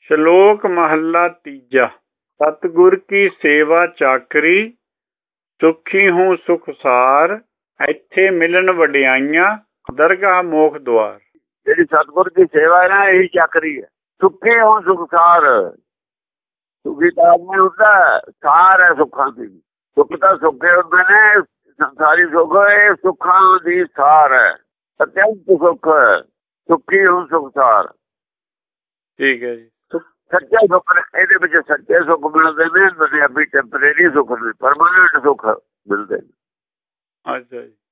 ਸ਼ਲੋਕ ਮਹੱਲਾ ਤੀਜਾ। ਸਤਿਗੁਰ ਕੀ ਸੇਵਾ ਚਾਕਰੀ, ਸੁਖੀ ਹੂੰ ਸੁਖਸਾਰ। ਇੱਥੇ ਮਿਲਣ ਵਡਿਆਈਆਂ, ਦਰਗਾਹ ਮੋਖ ਦੁਆਰ। ਜਿਹੜੀ ਸਤਿਗੁਰ ਦੀ ਸੇਵਾ ਹੈ ਨਾ, ਇਹੀ ਚਾਕਰੀ ਹੈ। ਸੁਖੀ ਹੂੰ ਸੁਖਸਾਰ, ਸੁਖੀ ਤਾਂ ਆਦਮੀ ਹੁੰਦਾ, ਸਾਰ ਹੈ ਸੁੱਖਾਂ ਦੀ। ਸੁੱਖ ਤਾਂ ਸੁੱਖੇ ਹੁੰਦੇ ਨੇ, ਸੰਸਾਰੀ ਸੁੱਖ ਇਹ ਸੁੱਖਾਂ ਦੀ ਸਾਰ ਹੈ। ਅਤਿਅੰਤ ਸੁੱਖ, ਸੁਖੀ ਹੂੰ ਸੁਖਸਾਰ। ਠੀਕ ਹੈ ਜੀ। ਸੱਚੇ ਸੁੱਖ, ਇਹਦੇ ਵਿੱਚ ਸੱਚੇ ਸੁੱਖ ਮਿਲਦੇ ਨੇ, ਦੁਨਿਆਵੀ ਟੈਂਪਰੇਰੀ ਸੁੱਖ ਨੇ, ਪਰਮਾਨੈਂਟ ਸੁੱਖ ਮਿਲਦੇ ਨੇ। ਅੱਛਾ ਜੀ।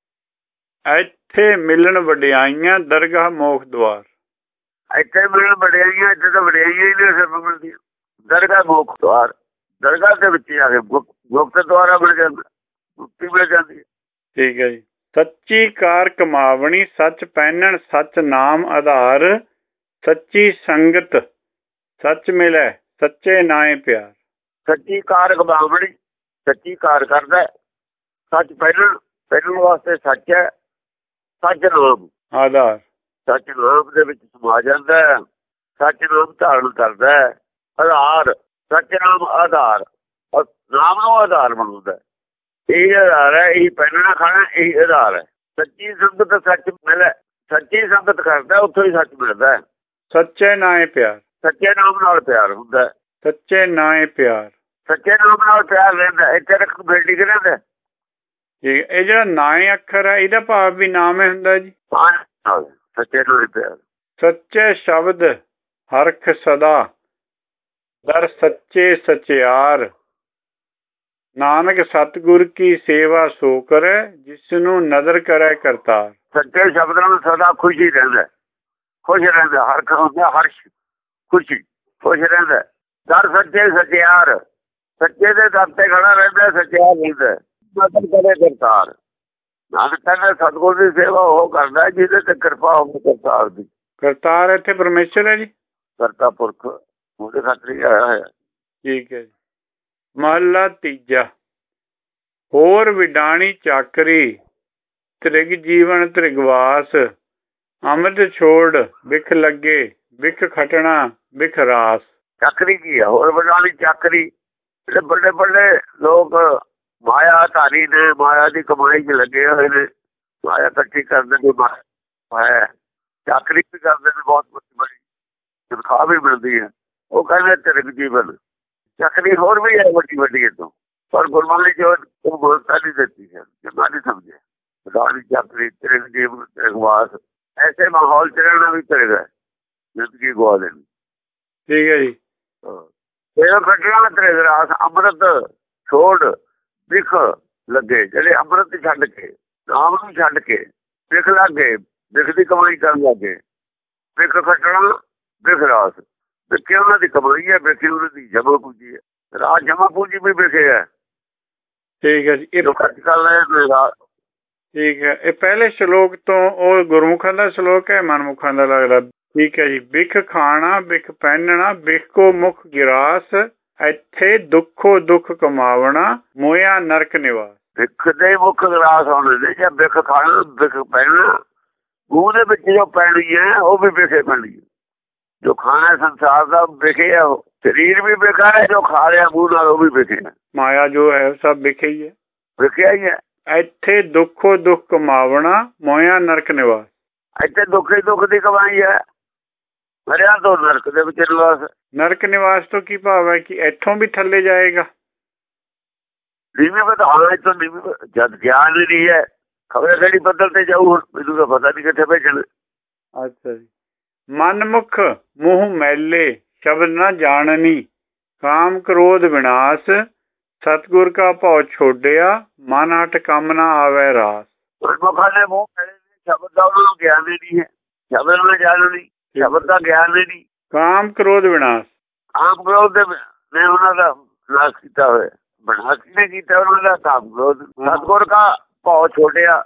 ਇੱਥੇ ਮਿਲਣ ਵਡਿਆਈਆਂ, ਦਰਗਾਹ ਮੋਖ ਦੁਆਰ। ਇੱਥੇ ਮਿਲਣ ਵਡਿਆਈਆਂ, ਇੱਥੇ ਤਾਂ ਵਡਿਆਈਆਂ ਹੀ ਨੇ ਸਿਰਫ ਮਿਲਦੀਆਂ। ਦਰਗਾਹ ਮੋਖ ਦੁਆਰ, ਦਰਗਾਹ ਦੇ ਵਿੱਚ ਆ ਕੇ ਗੁਪਤ ਦੁਆਰਾ ਮਿਲ ਜਾਂਦਾ, ਮੁਕਤੀ ਮਿਲ ਜਾਂਦੀ ਹੈ। ਠੀਕ ਹੈ ਜੀ। ਸੱਚੀ ਕਾਰ ਕਮਾਵਣੀ, ਸੱਚ ਪਹਿਨਣ ਸੱਚ ਨਾਮ ਆਧਾਰ। ਸੱਚੀ ਸੰਗਤ ਸੱਚ ਮਿਲੈ, ਸੱਚੇ ਨਾਏ ਪਿਆਰ। ਸੱਚੀ ਕਾਰ ਕਮਾਵਣੀ, ਸੱਚੀ ਕਾਰ ਕਰਦਾ, ਸੱਚ ਪਹਿਨਣ ਵਾਸਤੇ ਸੱਚ ਹੈ। ਸੱਚ ਨਾਮ ਆਧਾਰ, ਸੱਚ ਨਾਮ ਦੇ ਵਿੱਚ ਸਮਾ ਜਾਂਦਾ ਹੈ। ਸੱਚ ਨਾਮ ਧਾਰਨ ਕਰਦਾ ਹੈ। ਆਧਾਰ, ਸੱਚ ਨਾਮ ਆਧਾਰ, ਨਾਮ ਨੂੰ ਆਧਾਰ ਬਣਾਉਂਦਾ। ਇਹੀ ਆਧਾਰ ਹੈ, ਇਹੀ ਪਹਿਨਣਾ ਖਾਣਾ, ਇਹੀ ਆਧਾਰ ਹੈ। ਸੱਚੀ ਸੰਗਤ ਸੱਚ ਮਿਲੇ, ਸੱਚੀ ਸੰਗਤ ਕਰਦਾ, ਉੱਥੋਂ ਹੀ ਸੱਚ ਮਿਲਦਾ ਹੈ। ਸੱਚੇ ਨਾਏ ਪਿਆਰ, ਸੱਚੇ ਨਾਮ ਨਾਲ ਪਿਆਰ ਹੁੰਦਾ। ਸੱਚੇ ਨਾਏ ਪਿਆਰ, ਸੱਚੇ ਨਾਮ ਨਾਲ ਪਿਆਰ ਰਹਿੰਦਾ। ਇੱਥੇ ਰੱਖ ਬੇਟੀ ਰਹਿੰਦਾ। ਇਹ ਜਿਹੜਾ ਨਾਏ ਅੱਖਰ ਹੈ, ਇਹਦਾ ਭਾਵ ਵੀ ਨਾਮ ਹੀ ਹੁੰਦਾ ਜੀ। ਸੱਚੇ ਨਾਲ ਪਿਆਰ। ਸੱਚੇ ਸ਼ਬਦ ਹਰਖ ਸਦਾ, ਦਰ ਸੱਚੇ ਸਚਿਆਰ। ਨਾਨਕ ਸਤਿਗੁਰ ਕੀ ਸੇਵਾ ਸੋ ਕਰੇ, ਜਿਸ ਨੂੰ ਨਦਰ ਕਰੇ ਕਰਤਾਰ। ਸੱਚੇ ਸ਼ਬਦ ਨਾਲ ਸਦਾ ਖੁਸ਼ੀ ਰਹਿੰਦਾ, ਖੁਸ਼ ਰਹਿੰਦਾ। ਹਰਖ ਹੁੰਦਾ, ਹਰਸ਼, ਖੁਸ਼ੀ, ਖੁਸ਼ ਰਹਿੰਦਾ। ਦਰ ਸੱਚੇ ਸਚਿਆਰ, ਸੱਚੇ ਦੇ ਦਰ ਤੇ ਖੜਾ ਰਹਿੰਦਾ, ਸਚਿਆਰ ਰਹਿੰਦਾ। ਨਦਰ ਕਰੇ ਕਰਤਾਰ। ਨਾਨਕ ਕਹਿੰਦਾ ਸਤਿਗੁਰ ਦੀ ਸੇਵਾ ਉਹ ਕਰਦਾ ਜਿਹਦੇ ਤੇ ਕਿਰਪਾ ਹੋਵੇ ਕਰਤਾਰ ਦੀ। ਕਰਤਾਰ ਇੱਥੇ ਪਰਮੇਸ਼ਰ ਹੈ ਜੀ। ਕਰਤਾ ਪੁਰਖ ਉਹਦੇ ਖਾਤਰ ਹੀ ਆਇਆ ਹੋਇਆ। ਠੀਕ ਹੈ ਜੀ। ਮਹੱਲਾ ਤੀਜਾ। ਹੋਰ ਵਿਡਾਣੀ ਚਾਕਰੀ, ਤ੍ਰਿਗ ਜੀਵਨ ਤ੍ਰਿਗਵਾਸ। ਅੰਮ੍ਰਿਤ ਛੋੜ ਬਿਖ ਲੱਗੇ, ਬਿਖ ਖਟਣਾ ਬਿਖ ਰਾਸ। ਚਾਕਰੀ ਕੀ ਹੈ? ਹੋਰ ਵਿਡਾਣੀ ਚਾਕਰੀ। ਜਿਹੜੇ ਵੱਡੇ ਵੱਡੇ ਲੋਕ ਮਾਇਆ ਧਾਰੀ ਨੇ, ਮਾਇਆ ਦੀ ਕਮਾਈ 'ਚ ਲੱਗੇ ਹੋਏ ਨੇ, ਮਾਇਆ ਇਕੱਠੀ ਕਰਦੇ ਨੇ, ਮਾਇਆ ਚਾਕਰੀ ਵੀ ਕਰਦੇ ਨੇ, ਬਹੁਤ ਬੜੀ ਤਨਖਾਹ ਵੀ ਮਿਲਦੀ ਹੈ। ਉਹ ਕਹਿੰਦੇ ਤ੍ਰਿਗ ਜੀਵਨ। ਚਾਕਰੀ ਹੋਰ ਵੀ ਹੈ ਵੱਡੀ ਵੱਡੀ ਇੱਥੋਂ, ਪਰ ਗੁਰਬਾਣੀ ਜੋ ਗੁਰਤਾ ਨਹੀਂ ਦਿੱਤੀ ਹੈ, ਜਮਾ ਨਹੀਂ ਸਮਝਿਆ। ਵਿਡਾਣੀ ਚਾਕਰੀ, ਤ੍ਰਿਗ ਜੀਵਨ ਤ੍ਰਿਗਵਾਸ। ਐਸੇ ਮਾਹੌਲ 'ਚ ਰਹਿਣਾ ਵੀ ਤ੍ਰਿਗ ਹੈ, ਜ਼ਿੰਦਗੀ ਗਵਾ ਦੇਣੀ। ਠੀਕ ਹੈ ਜੀ। ਇਹ ਖਟਣਾ ਤ੍ਰਿਗ ਰਾਸ। ਅੰਮ੍ਰਿਤ ਛੋੜ ਬਿਖ ਲੱਗੇ, ਜਿਹੜੇ ਅੰਮ੍ਰਿਤ ਛੱਡ ਕੇ, ਨਾਮ ਨੂੰ ਛੱਡ ਕੇ ਬਿਖ ਲੱਗ ਗਏ, ਬਿਖ ਦੀ ਕਮਾਈ ਕਰਨ ਲੱਗੇ। ਬਿਖ ਖਟਣਾ ਬਿਖ ਰਾਸ। ਬਿਖੇ ਉਹਨਾਂ ਦੀ ਕਮਾਈ ਹੈ, ਬਿਖੇ ਉਹਨਾਂ ਦੀ ਜਮਾ ਪੂੰਜੀ ਹੈ। ਰਾਸ ਜਮਾ ਪੂੰਜੀ ਵੀ ਬਿਖੇ ਹੈ। ਠੀਕ ਹੈ ਜੀ। ਇਹ ਖਰਚ ਕਰ ਰਹੇ ਰਾਸ। ਠੀਕ ਹੈ। ਇਹ ਪਹਿਲੇ ਸ਼ਲੋਕ ਤੋਂ ਉਹ ਗੁਰਮੁਖਾਂ ਦਾ ਸ਼ਲੋਕ ਹੈ, ਮਨਮੁਖਾਂ ਦਾ ਲੱਗਦਾ। ਠੀਕ ਹੈ ਜੀ। ਬਿਖ ਖਾਣਾ ਬਿਖ ਪਹਿਨਣਾ, ਬਿਖ ਕੋ ਮੁਖ ਗਿਰਾਸ। ਇੱਥੇ ਦੁੱਖੋ ਦੁੱਖ ਕਮਾਵਣਾ, ਮੋਇਆ ਨਰਕ ਨਿਵਾਸ। ਬਿਖ ਦੇ ਮੁੱਖ ਗਿਰਾਸ ਆਉਣੇ ਨੇ, ਜਾਂ ਬਿਖ ਖਾਣਾ ਬਿਖ ਪਹਿਨਣਾ। ਮੂੰਹ ਦੇ ਵਿੱਚ ਜੋ ਪੈਣੀ ਹੈ ਉਹ ਵੀ ਬਿਖੇ ਪੈਣੀ ਹੈ। ਜੋ ਖਾਣਾ ਸੰਸਾਰ ਦਾ ਵਿਖੇ ਹੈ, ਸਰੀਰ ਵੀ ਵਿਖਾ ਹੈ, ਜੋ ਖਾ ਰਿਹਾ ਮੂੰਹ ਨਾਲ ਉਹ ਵੀ ਵਿਖੇ ਹੈ। ਮਾਇਆ ਜੋ ਹੈ ਸਭ ਵਿਖੇ ਹੀ ਹੈ, ਵਿਖਿਆ ਹੀ ਹੈ। ਇੱਥੇ ਦੁੱਖੋ ਦੁੱਖ ਕਮਾਵਣਾ, ਮੋਇਆ ਨਰਕ ਨਿਵਾਸ। ਇੱਥੇ ਦੁੱਖ ਹੀ ਦੁੱਖ ਦੀ ਕਮਾਈ ਹੈ, ਮਰਿਆ ਤੋਂ ਨਰਕ ਦੇ ਵਿੱਚ ਨਿਵਾਸ। ਨਰਕ ਨਿਵਾਸ ਤੋਂ ਕੀ ਭਾਵ ਹੈ? ਕਿ ਇੱਥੋਂ ਵੀ ਥੱਲੇ ਜਾਏਗਾ। ਨੀਵੀਂ ਵਧਾਉਣਾ ਇੱਥੋਂ ਨੀਵੀਂ, ਜਦ ਗਿਆਨ ਹੀ ਨਹੀਂ ਹੈ, ਖਬਰ ਕਿਹੜੀ ਬੱਦਲ ਤੇ ਜਾਊ, ਹੁਣ ਮੈਨੂੰ ਤਾਂ ਪਤਾ ਨਹੀਂ ਕਿੱਥੇ ਭੇਜਣ। ਅੱਛਾ ਜੀ। ਮਨਮੁਖ ਮੂੰਹ ਮੈਲੇ, ਸ਼ਬਦ ਨਾ ਜਾਣਨੀ। ਕਾਮ ਕ੍ਰੋਧ ਵਿਨਾਸ਼, ਸਤਿਗੁਰ ਕਾ ਭਉ ਛੋਡਿਆ। ਮਨ ਹਟ ਕੰਮ ਨਾ ਆਵੇ ਰਾਸ। ਮਨਮੁਖਾਂ ਦੇ ਮੂੰਹ ਮੈਲੇ, ਸ਼ਬਦ ਦਾ ਉਹਨਾਂ ਨੂੰ ਗਿਆਨ ਹੀ ਨਹੀਂ ਹੈ, ਸ਼ਬਦ ਨੂੰ ਜਾਣਨੀ, ਸ਼ਬਦ ਦਾ ਗਿਆਨ ਹੀ ਨਹੀਂ। ਕਾਮ ਕ੍ਰੋਧ ਵਿਨਾਸ਼, ਕਾਮ ਕ੍ਰੋਧ ਨੇ ਉਹਨਾਂ ਦਾ ਨਾਸ਼ ਕੀਤਾ ਹੋਇਆ। ਵਿਨਾਸ਼ ਨੇ ਕੀਤਾ ਉਹਨਾਂ ਦਾ ਕਾਮ ਕ੍ਰੋਧ। ਸਤਿਗੁਰ ਕਾ ਭਉ ਛੋਡਿਆ,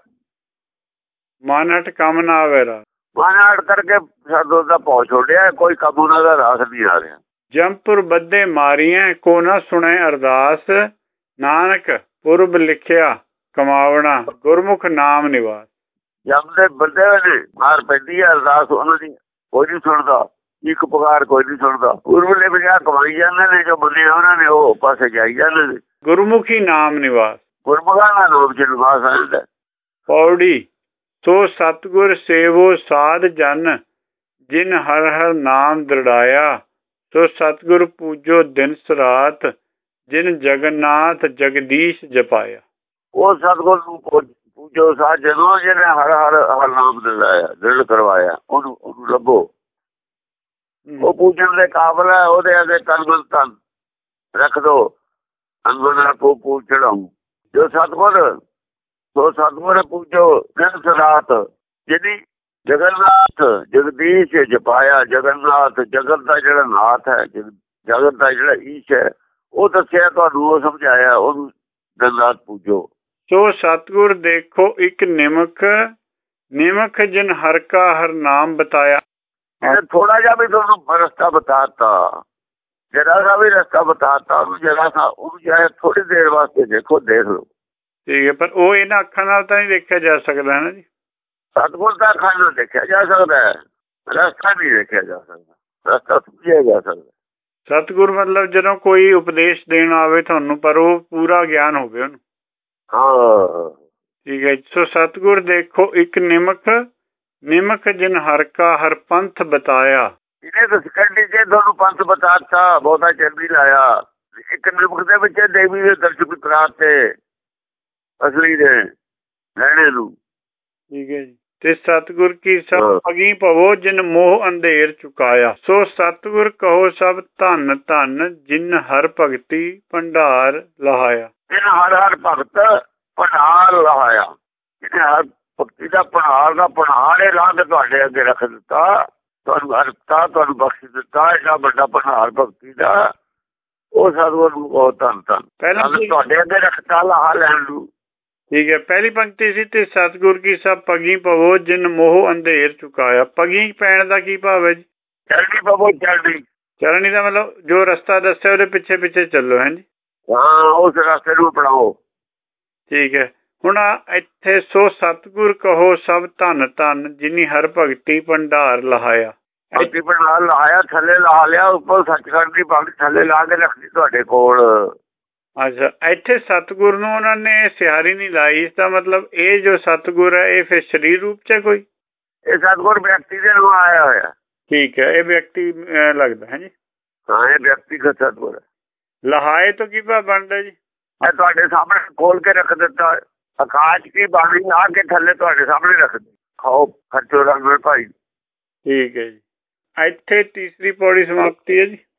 ਮਨ ਹਟ ਕੰਮ ਨਾ ਆਵੇ ਰਾਸ। ਮਨ ਹਟ ਕਰਕੇ ਸਤਿਗੁਰ ਦਾ ਭਉ ਛੋਡਿਆ, ਕੋਈ ਕੰਮ ਉਹਨਾਂ ਦਾ ਰਾਸ ਨਹੀਂ ਆ ਰਿਹਾ। ਜੰਪੁਰ ਬੱਧੇ ਮਾਰੀਆਂ, ਕੋ ਨਾ ਸੁਣੇ ਅਰਦਾਸ। ਨਾਨਕ ਪੁਰਬ ਲਿਖਿਆ ਕਮਾਵਣਾ, ਗੁਰਮੁਖ ਨਾਮ ਨਿਵਾਸ। ਜੰਮ ਦੇ ਬੰਦੇ ਨੇ ਮਾਰ ਪੈਂਦੀ ਹੈ, ਅਰਦਾਸ ਉਹਨਾਂ ਦੀ ਕੋਈ ਨਹੀਂ ਸੁਣਦਾ। ਇੱਕ ਪੁਕਾਰ ਕੋਈ ਨਹੀਂ ਸੁਣਦਾ। ਉਰਵਲੇ ਵਿਚਾਰ ਕਮਾਈ ਜਾਂਦੇ ਨੇ, ਜੋ ਮੰਨਿਆ ਉਹਨਾਂ ਨੇ ਉਹ ਪਾਸੇ ਜਾਈ ਜਾਂਦੇ ਨੇ। ਗੁਰਮੁਖੀ ਨਾਮ ਨਿਵਾਸ, ਗੁਰਮੁਖਾਂ ਦਾ ਨਾਮ ਚ ਨਿਵਾਸ ਆਉਂਦਾ। ਪੌੜੀ ਸੋ ਸਤਿਗੁਰ ਸੇਵੋ ਸਾਧ ਜਨ, ਜਿਨ ਹਰ ਹਰ ਨਾਮ ਦ੍ਰਿੜਾਇਆ। ਸੋ ਸਤਿਗੁਰ ਪੂਜੋ ਦਿਨ ਰਾਤ, ਜਿਨ ਜਗਨਨਾਥ ਜਗਦੀਸ਼ ਜਪਾਇਆ। ਉਹ ਸਤਿਗੁਰ ਨੂੰ ਪੂਜੋ ਸਾਧ ਜਨੋ, ਜਿਹਨੇ ਹਰ ਹਰ ਨਾਮ ਦ੍ਰਿੜ ਕਰਵਾਇਆ। ਉਹਨੂੰ ਲੱਭੋ, ਉਹ ਪੂਜਣ ਦੇ ਕਾਬਲ ਹੈ। ਉਹਦੇ ਅੱਗੇ ਤਨ ਤਨ ਰੱਖ ਦੋ, ਅੰਗੁਲ ਪੂ ਚੜਾਉ। ਜੋ ਸਤਿਗੁਰ ਸੋ ਸਤਿਗੁਰ ਪੂਜੋ ਦਿਨ ਰਾਤ, ਜਿਹਦੀ ਜਗਨਨਾਥ ਜਗਦੀਸ਼ ਜਪਾਇਆ। ਜਗਨਨਾਥ ਜਗਤ ਦਾ ਜਿਹੜਾ ਨਾਥ ਹੈ, ਜਗਤ ਦਾ ਜਿਹੜਾ ਈਸ਼ ਹੈ, ਉਹ ਦੱਸਿਆ ਤੁਹਾਨੂੰ, ਉਹ ਸਮਝਾਇਆ। ਉਹਨੂੰ ਦਿਨ ਰਾਤ ਪੂਜੋ। ਸੋ ਸਤਿਗੁਰ ਦੇਖੋ ਇੱਕ ਨਿਮਕ, ਨਿਮਕ ਜਿਨ ਹਰ ਕਾ ਹਰ ਨਾਮ ਬਤਾਇਆ। ਥੋੜਾ ਜਿਹਾ ਵੀ ਤੁਹਾਨੂੰ ਰਸਤਾ ਬਤਾਤਾ, ਜਰਾ ਸਾ ਵੀ ਰਸਤਾ ਬਤਾਤਾ ਉਹਨੂੰ, ਜਰਾ ਸਾ ਉਹਨੂੰ ਚਾਹੇ ਥੋੜੀ ਦੇਰ ਵਾਸਤੇ ਦੇਖੋ, ਦੇਖ ਲਓ। ਠੀਕ ਹੈ, ਪਰ ਉਹ ਇਹਨਾਂ ਅੱਖਾਂ ਨਾਲ ਤਾਂ ਨਹੀਂ ਦੇਖਿਆ ਜਾ ਸਕਦਾ ਹੈ ਨਾ ਜੀ। ਸਤਿਗੁਰ ਦਾ ਅੱਖਾਂ ਨਾਲ ਦੇਖਿਆ ਜਾ ਸਕਦਾ ਹੈ, ਰਸਤਾ ਨਹੀਂ ਦੇਖਿਆ ਜਾ ਸਕਦਾ, ਰਸਤਾ ਸਮਝਿਆ ਜਾ ਸਕਦਾ। ਸਤਿਗੁਰ ਮਤਲਬ ਜਦੋਂ ਕੋਈ ਉਪਦੇਸ਼ ਦੇਣ ਆਵੇ ਤੁਹਾਨੂੰ, ਪਰ ਉਹ ਪੂਰਾ ਗਿਆਨ ਹੋਵੇ ਉਹਨੂੰ। ਹਾਂ ਠੀਕ ਹੈ। ਸੋ ਸਤਿਗੁਰ ਦੇਖੋ ਇੱਕ ਨਿਮਕ, ਨਿਮਕ ਜਿਨ ਹਰ ਕਾ ਹਰ ਪੰਥ ਬਤਾਇਆ। ਇਹਨੇ ਤਾਂ ਸਕਿੰਡ ਚ ਤੁਹਾਨੂੰ ਪੰਥ ਬਤਾਤਾ, ਬਹੁਤਾ ਚਿਰ ਨਹੀਂ ਲਾਇਆ। ਇੱਕ ਨਿਮਕ ਦੇ ਵਿੱਚ ਦੇਵੀ ਦੇ ਦਰਸ਼ਨ ਕਰਾਤੇ, ਅਸਲੀ ਦੇ ਲੈਣੇ ਨੂੰ। ਠੀਕ ਹੈ ਜੀ। ਤੇ ਸਤਿਗੁਰ ਕੀ ਸਭ ਅਗੀ ਭਵੋ, ਜਿਨ ਮੋਹ ਅੰਧੇਰ ਚੁਕਾਇਆ। ਸੋ ਸਤਿਗੁਰ ਕਹੋ ਸਭ ਧੰਨ ਧੰਨ, ਜਿਨ ਹਰ ਭਗਤੀ ਭੰਡਾਰ ਲਹਾਇਆ। ਜਿਨ ਹਰ ਹਰ ਭਗਤ ਭੰਡਾਰ ਲਹਾਇਆ, ਜਿਹਨੇ ਹਰ ਭਗਤੀ ਦਾ ਭੰਡਾਰ ਇਹ ਲਾ ਕੇ ਤੁਹਾਡੇ ਅੱਗੇ ਰੱਖ ਦਿੱਤਾ, ਤੁਹਾਨੂੰ ਹਰਤਾ, ਤੁਹਾਨੂੰ ਬਖਸ਼ ਦਿੱਤਾ ਐਡਾ ਵੱਡਾ ਭੰਡਾਰ ਭਗਤੀ ਦਾ। ਉਹ ਸਤਿਗੁਰ ਨੂੰ ਬਹੁਤ ਧੰਨ ਧੰਨ, ਤੁਹਾਡੇ ਅੱਗੇ ਰੱਖਤਾ ਲਾਹਾ ਲੈਣ ਨੂੰ। ਠੀਕ ਹੈ। ਪਹਿਲੀ ਪੰਕਤੀ ਸੀ, ਤੇ ਸਤਿਗੁਰ ਕੀ ਸਭ ਪਗੀ ਪਵੋ, ਜਿਨ ਮੋਹ ਅੰਧੇਰ ਚੁਕਾਇਆ। ਪਗੀ ਪੈਣ ਦਾ ਕੀ ਭਾਵ ਹੈ ਜੀ? ਚਲਣੀ ਪਵੋ, ਚਲਣੀ। ਚਲਣੀ ਦਾ ਮਤਲਬ ਜੋ ਰਸਤਾ ਦੱਸਿਆ ਉਹਦੇ ਪਿੱਛੇ ਪਿੱਛੇ ਚੱਲੋ, ਹੈ ਜੀ। ਹਾਂ, ਉਸ ਰਸਤੇ ਨੂੰ ਅਪਣਾਓ। ਠੀਕ ਹੈ। ਹੁਣ ਇੱਥੇ ਸੋ ਸਤਿਗੁਰ ਕਹੋ ਸਭ ਧੰਨ ਧੰਨ, ਜਿਨੀ ਹਰ ਭਗਤੀ ਭੰਡਾਰ ਲਹਾਇਆ। ਭਗਤੀ ਭੰਡਾਰ ਲਹਾਇਆ, ਥੱਲੇ ਲਾ ਲਿਆ, ਉੱਪਰ ਸੱਚਖੰਡ ਦੀ ਭਗਤ ਥੱਲੇ ਲਾ ਕੇ ਰੱਖਦੀ ਤੁਹਾਡੇ ਕੋਲ। ਅੱਛਾ, ਇੱਥੇ ਸਤਿਗੁਰ ਨੂੰ ਉਹਨਾਂ ਨੇ ਸਿਹਾਰੀ ਨਹੀਂ ਲਾਈ। ਇਸ ਦਾ ਮਤਲਬ ਇਹ ਜੋ ਸਤਿਗੁਰ ਹੈ ਇਹ ਫਿਰ ਸਰੀਰ ਰੂਪ ਚ ਕੋਈ? ਇਹ ਸਤਿਗੁਰ ਵਿਅਕਤੀ ਦੇ ਨੂੰ ਆਇਆ ਹੋਇਆ। ਠੀਕ ਹੈ, ਇਹ ਵਿਅਕਤੀ ਲੱਗਦਾ ਹੈ ਜੀ। ਹਾਂ, ਇਹ ਵਿਅਕਤੀਗਤ ਸਤਿਗੁਰ ਹੈ। ਲਹਾਏ ਤੋਂ ਕੀ ਭਾਵ ਬਣਦਾ ਜੀ? ਮੈਂ ਤੁਹਾਡੇ ਸਾਹਮਣੇ ਖੋਲ ਕੇ ਰੱਖ ਦਿੱਤਾ, ਆਕਾਸ਼ ਕੀ ਬਾਣੀ ਲਾ ਕੇ ਥੱਲੇ ਤੁਹਾਡੇ ਸਾਹਮਣੇ ਰੱਖ ਦਿੱਤੀ, ਖਾਓ ਖਰਚੋ ਰੰਗ ਭਾਈ। ਠੀਕ ਹੈ ਜੀ। ਇੱਥੇ ਤੀਸਰੀ ਪੌੜੀ ਸਮਾਪਤੀ ਹੈ ਜੀ।